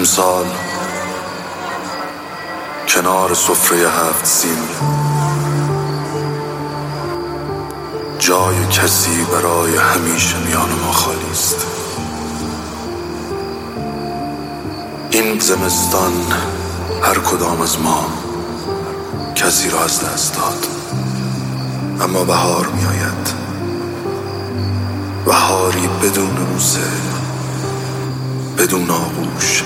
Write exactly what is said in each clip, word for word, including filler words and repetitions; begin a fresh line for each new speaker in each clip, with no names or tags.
امسال کنار سفره هفت سین جای کسی برای همیشه میان ما خالی است. این زمستان هر کدام از ما کسی را از دست داد، اما بهار می آید، بهاری بدون بوسه، بدون آغوش.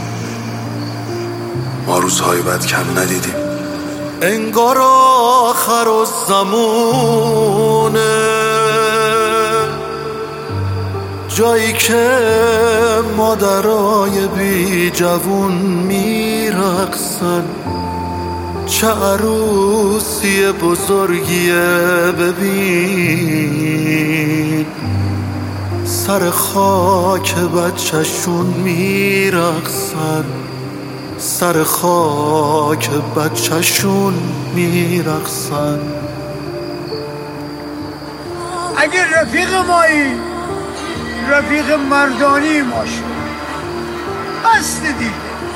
ما روزهای بد کم ندیدیم.
انگار آخر الزمونه، جایی که مادرای بی جوون میرقصن. چه عروسی بزرگیه ببین، سر خاک بچه‌شون میرقصن، سر خاک بچه‌شون میرقصن.
اگه رفیق مایی رفیق مردانی ما شد بس دیگه.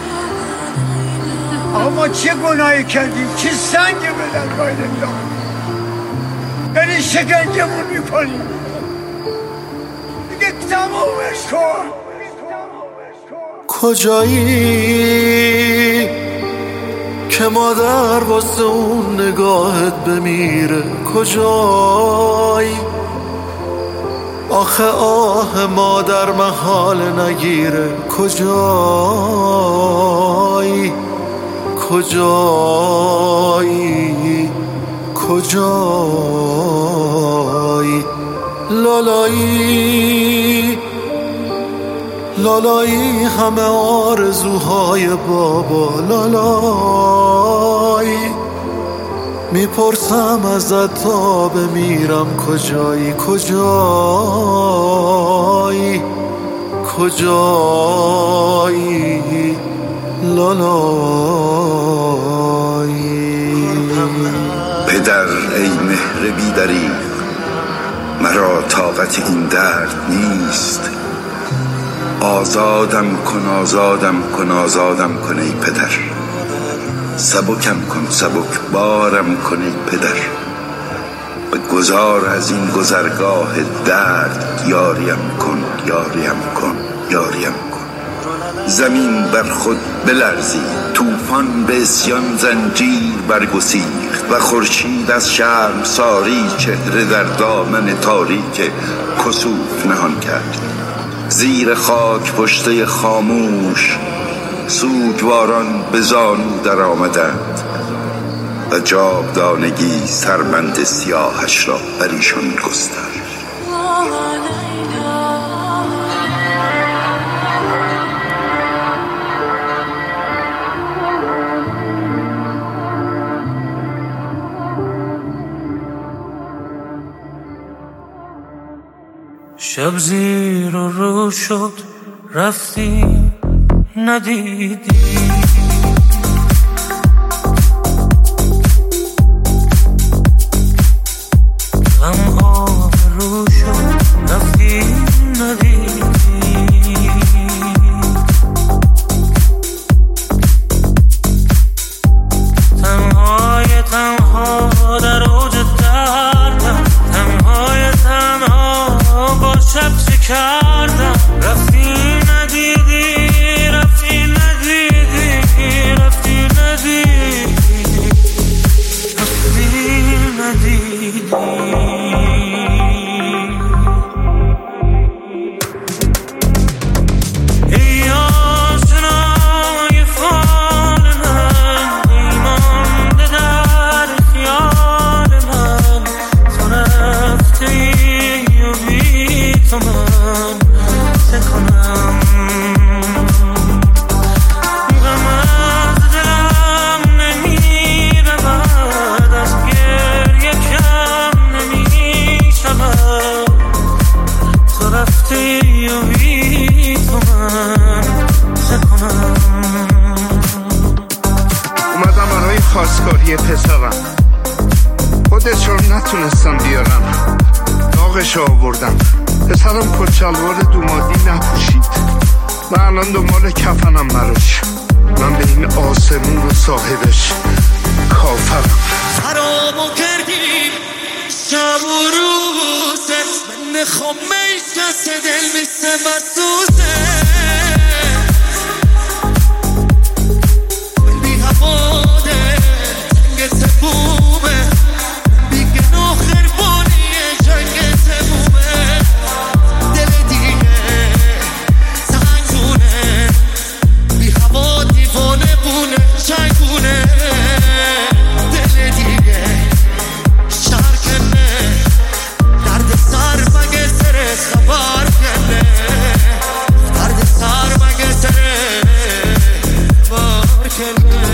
آقا ما چه گناهی کردیم؟ چه سنگ به درگاه الله یعنی شکنجمون میکنیم دیگه. تمامش کن.
کجایی که مادر واسه اون نگاهت بمیره؟ کجایی آخه آه مادر محال نگیره؟ کجایی کجایی کجایی لالایی لالایی همه آرزوهای بابا لالایی. میپرسم ازت تا بمیرم کجایی کجایی کجایی لالایی.
پدر ای مهر بیدری، مرا طاقت این درد نیست. آزادم کن آزادم کن آزادم کن ای پدر. سبکم کن سبک بارم کن ای پدر. به گذار از این گذرگاه درد یاریم کن یاریم کن یاریم کن. زمین بر خود بلرزید، طوفان به اسیان زنجیر برگسیخت و خورشید از شرمساری چهره در دامن تاریک کسوف نهان کرد. زیر خاک پشته خاموش سوگواران به زانو در آمدند و جاودانگی سربند سیاهش را بر ایشان گسترد.
شب زیر و رو شد رفتی ندیدی، غم آب رو شد رفتی ندیدی. تنهای تنها در اوج دردم، تنهای تنها با شب چه کردم. رفتی ندیدی رفتی ندیدی رفتی ندیدی رفتی ندیدی. ای آشنای فال من، ای مانده در خیال من. تو رفته ای و بی تو من چه کنم؟ غم از دلم نمیره بعد از گریه کم نمیشود. تو رفته ای و بی تو من چه کنم؟
اومدم برای خواستگاری پسرم، خودش رو نتونستم بیارم، داغش رو آوردم. پسرم کت شلوار دومادی نپوشید، و الان دنبال کفنم براش. من به این آسمون و صاحبش کافرم.
خرابو کردی شب و روزه، من نخوام میشکست دل میسه مسوزه، بی هواده جنگ تبومه، بیگه ناخر بانیه جنگ تبومه، دل دیگه سنگونه، بی هوا دیوانه بونه جنگونه، دل دیگه شرکنه، درد سر مگه سر خبر کنه، درد سر مگه سر خبر کنه.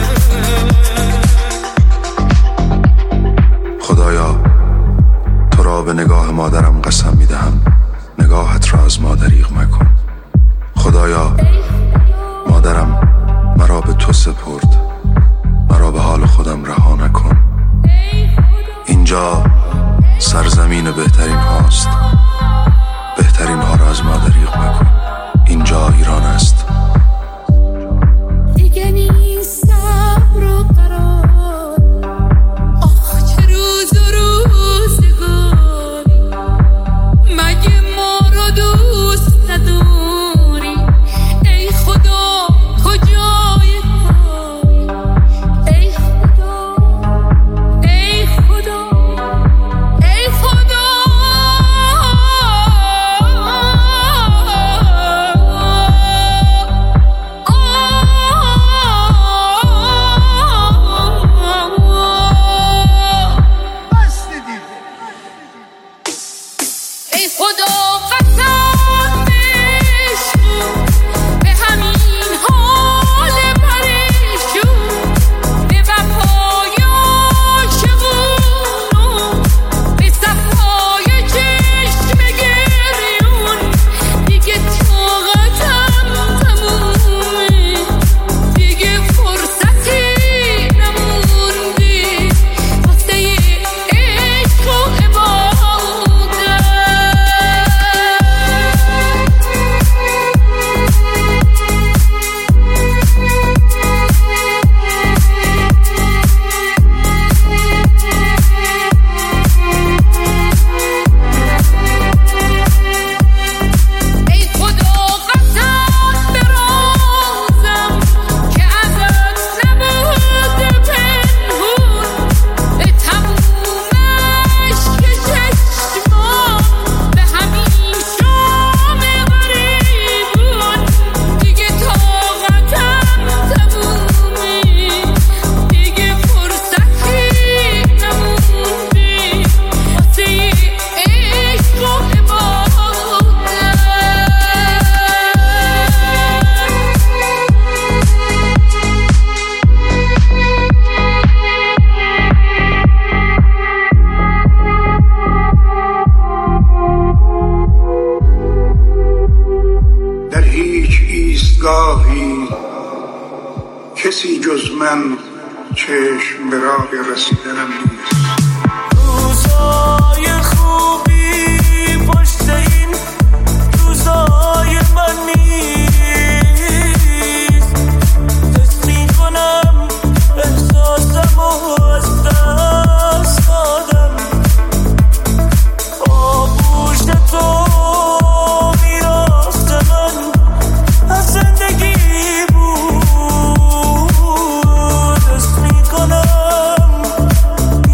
خدایا تو را به نگاه مادرم قسم میدهم، نگاهت را از ما دریغ مکن. خدایا مادرم مرا به تو سپرد، مرا به حال خودم رها نکن. اینجا سرزمین بهترین هاست، بهترین ها را از ما دریغ مکن. اینجا ایران است.
دیگه نیست صبر و قرار، آخ چه روز و روزگاری، مگه ما رو دوست نداری؟ ای خدا کجای کاری، ای خدا ای خدا ای خدا.
بس دیدی
ای خدا قسم بشکن به همین حال پریشون، به وفای عاشقونو، به صفای چشم گریون، دیگه طاقتم تمومه، دیگه فرصتی نمونده واسه عشق و عبادت. ای خدا قسم به رازم که ازت نبوده پنهون، به تموم عشق چشمام، به همین شام غریبون، دیگه طاقتم تمومه، دیگه فرصتی نمونده واسه عشق و عبادت.
در هیچ ایستگاهی کسی جز من چشم به راه رسیدنم نیست.
روزای خوبی پشت این روزای من نیست، حس میکنم احساسم و از دست دادم، آغوش تو میراث من از زندگی بود، حس میکنم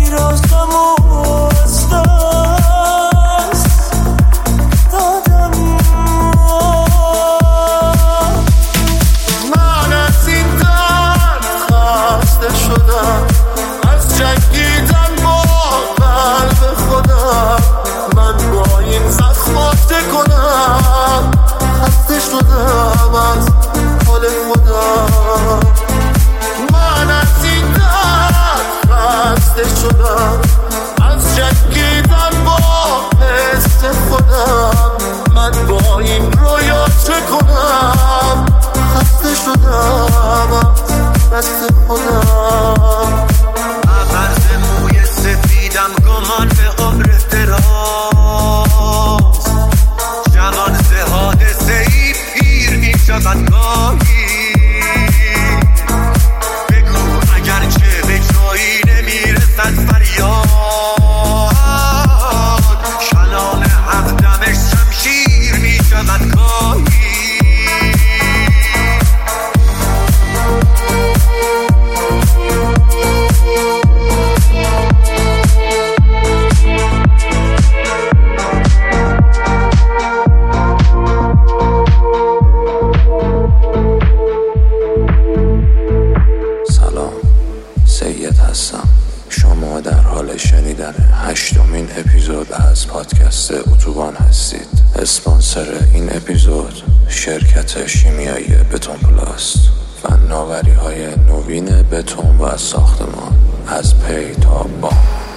اسپانسر این اپیزود شرکت شیمیایی بتون پلاس، فناوری های نوین بتون و ساختمان از پی تا با.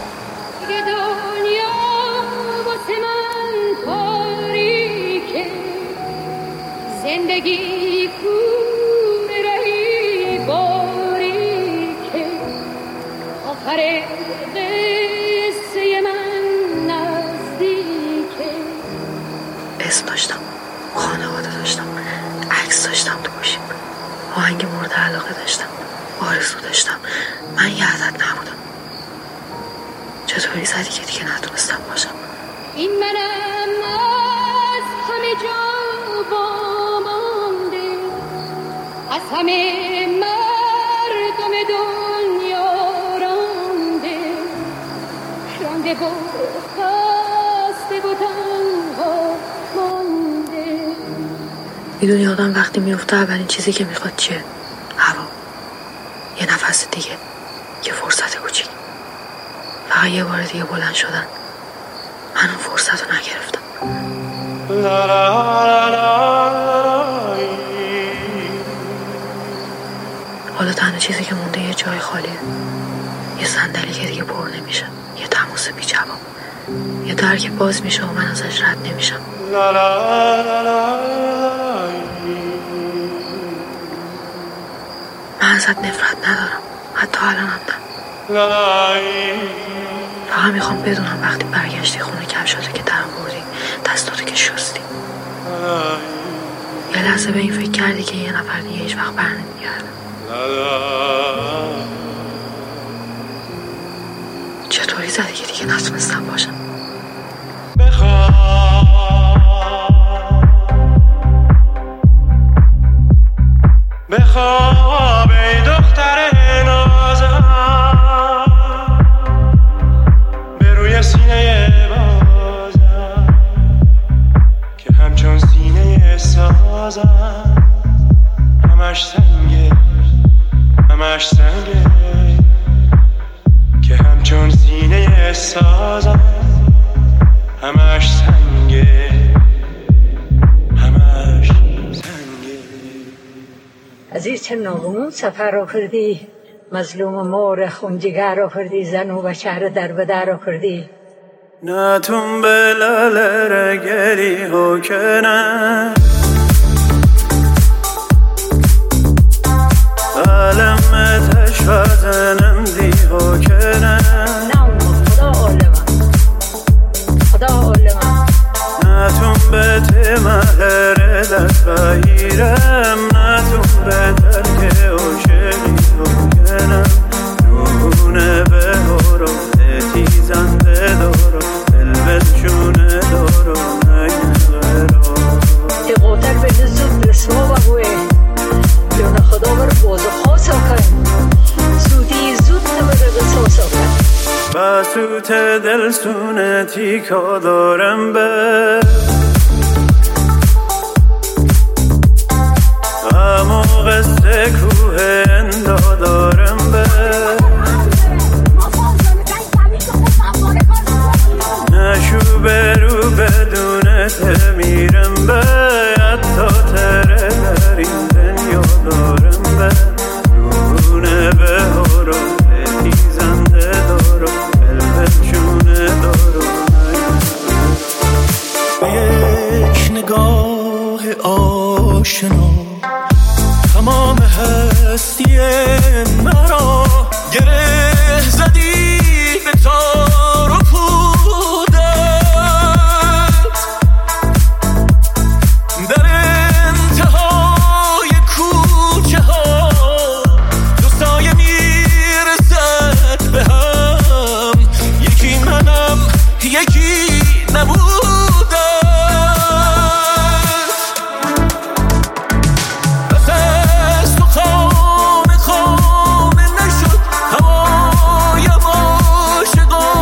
زندگی کور رهی باریکه آخر قصه من نزدیکه.
اسم داشتم، خانواده داشتم، عکس داشتم تو گوشیم، آهنگ مورد علاقه داشتم، آرزو داشتم. من یه عدد نبودم. چطوری زدی که دیگه نتونستم باشم؟
این منم از همه جا بامانده، از همه مردم دنیا رانده، رانده و خسته و تنها مانده.
میدونی آدم وقتی میفته اولین چیزی که میخواد چیه؟ هوا، یه نفس دیگه، یه فرصت کوچیک. فقط یه بار دیگه بلند شدن. من اون فرصت رو نگرفتم. حالا تنها چیزی که مونده یه جای خالیه، یه صندلی که دیگه پر نمیشه، یه تماس بی جواب، یه در که باز میشه و من ازش رد نمیشم. من ازت نفرت ندارم، حتی الان هم نه. فقط میخوام بدونم وقتی برگشتی خونه کفشاتو که درم بردی، دستاتو که شستی، یه لحظه به این فکر کردی که یه نفر دیگه هیچ وقت بر نمیگرده. چطوری زدی که دیگه نتونستم باشم؟
بخواب ای دختر نازم، به روی سینه بازم که همچون سینه سازم، همش سنگه همش سنگه که همچون سینه سازم، همش سنگه همش سنگه.
عزیز چه ناغمون سفر آفردی، مظلوم مور خونجگر آفردی، زن و بچه در به در آفردی.
نتون به لالر گلی ها کنن، علم تشفزنم دی ها کنن.
نه اون خدا عالمم، خدا عالمم.
نتون به تمهر دست بگیرم، نتون به ترک عاشقی ها کنم. نونه به هارو تیزنده دارو، البتشونه دارو نگرارو.
ای قاتل به زود رسما بگوه، جان خدا بر باز و خاصا کن، زودی زود بر قصاصا کن.
بسوت دل سونتی که دارم به اما قصه کوه اندا دارم به نشو برو بدونت میرم به حتی تره در این دنیا دارم به نونه به هارو تیزنده دارو البتشونه دارو یک نگاه آشنا تمام هستی مرا گره زدی به تار و پودت، در انتهای کوچه ها دو سایه میرسد به هم، یکی منم یکی نبودم. خانه خانه نشد هوای عاشقان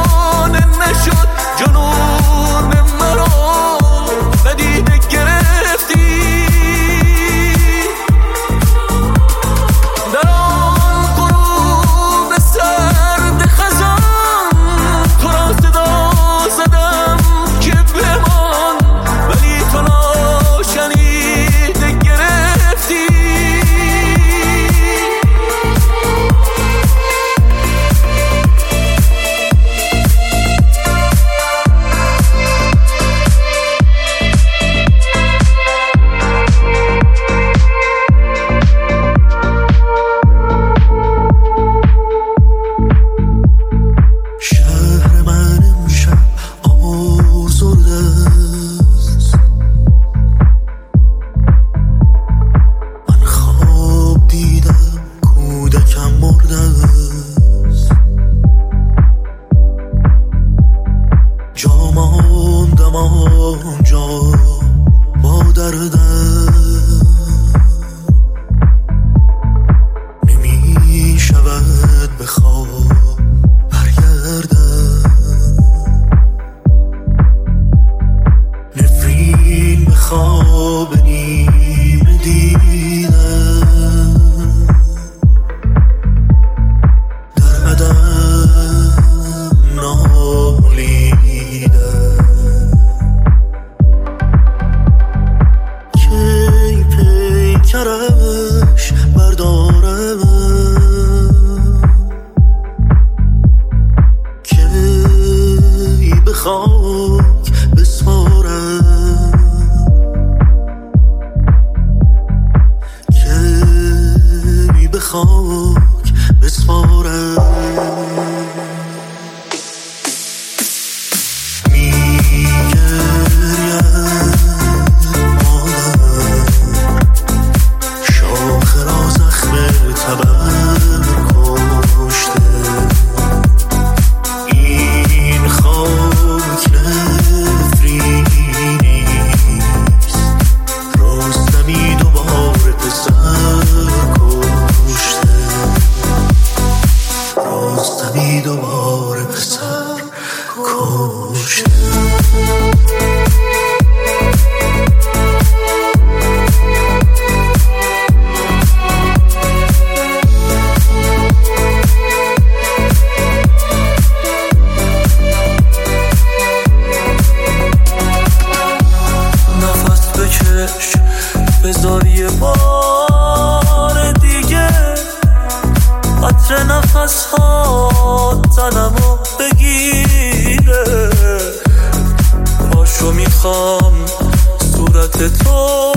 چشم بذار یه بار دیگه قطر نفس ها تنمو بگیره. پاشو میخوام صورت تو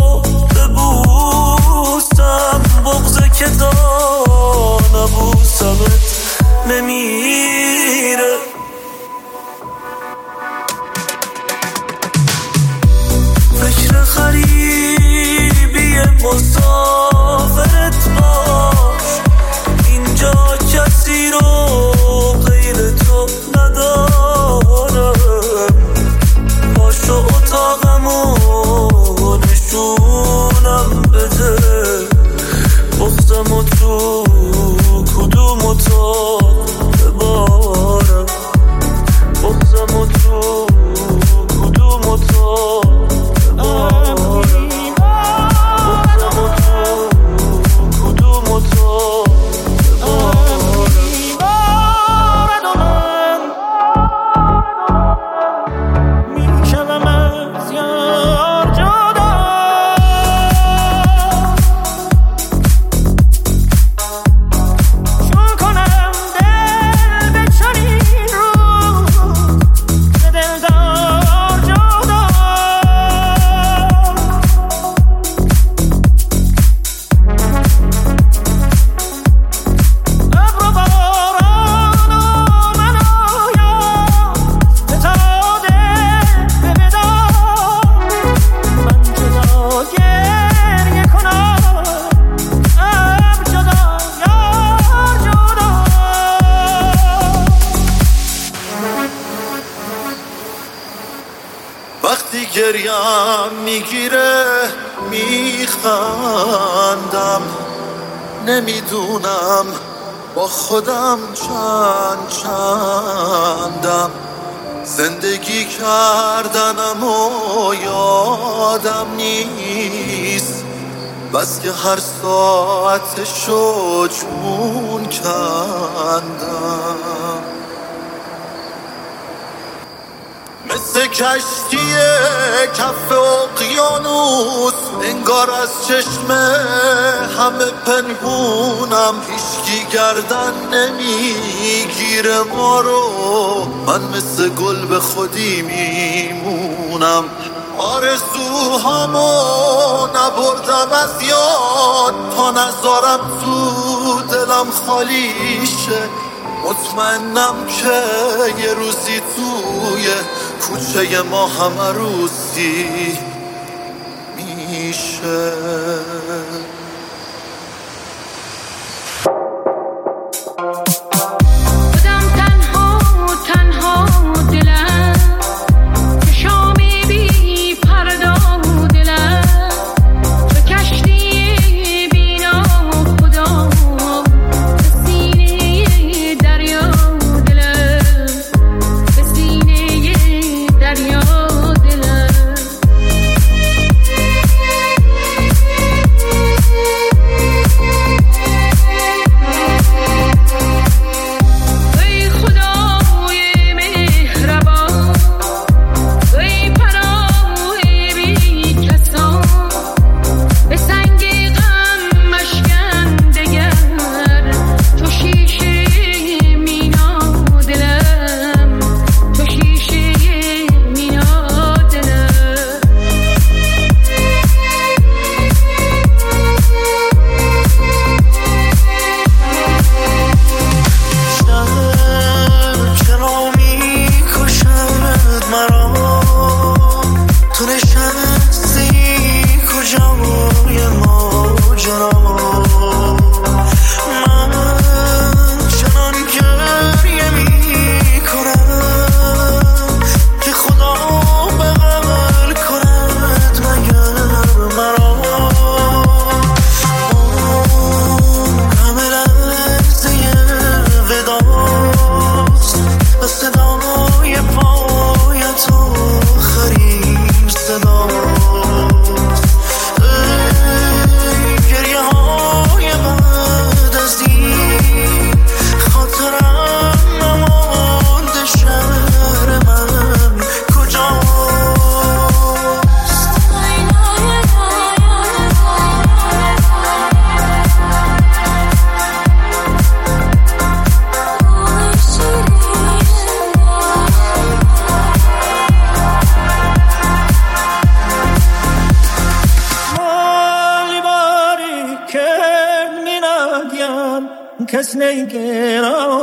ببوسم، بغضه که تا نبوسمت نمیره. فکر خریبی مسافرت باش، اینجا کسی رو غیر تو ندارم. پاشو اتاقمو نشونم بده، بغضمو تو کدوم اتاق ببارم. بغضمو تو کدوم اتاق ببارم. بغضمو تو کدوم اتاق ببارم. میشم از یار جدا، چون کنم دل به چنین رو ز دلدار جدا. ابر و باران و من و یار فتاده به وداع، من جدا گریه کنم، ابر جدا یار جدا.
وقتی گریم میگیره میخندم، نمیدونم با خودم چند چندم. زندگی کردنم و یادم نیست، بس که هر ساعتشو جون کندم. مثل کشتی کف اقیانوس انگار از چشم همه پنهونم. هیچکی گردن نمیگیره ما رو، من مثل گل به خودی میمونم. آرزوهامو نبردم از یاد تا نذارم تو دلم خالی شه. مطمئنم که یه روزی توی کوچه ما همه روزی میشه.
خودم تنها تنها دلم، چشامی بی پرده و دلم، تو کشتی بینا خدا، به سینه دریا دلم، به سینه دریا دلم.
کس نگران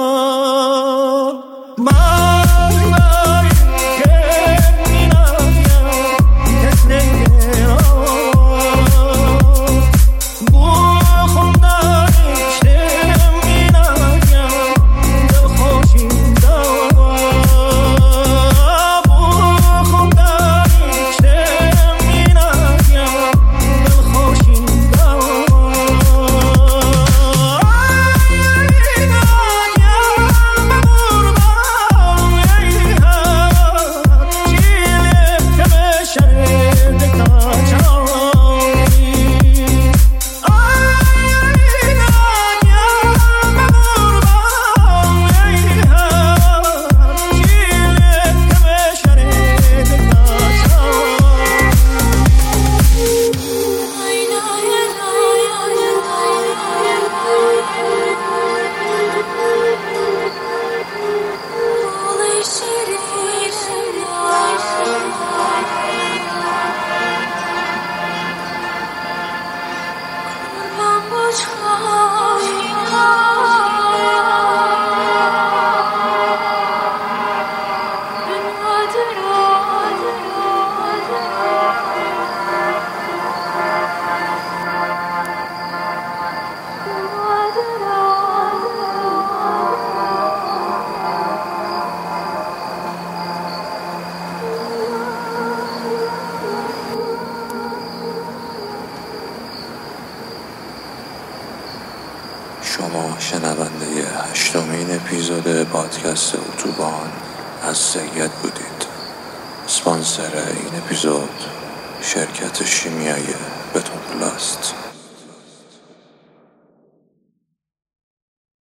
شما شنونده هشتمین اپیزود پادکست اتوبان از سید بودید. اسپانسر این اپیزود شرکت شیمیایی بتون پلاست.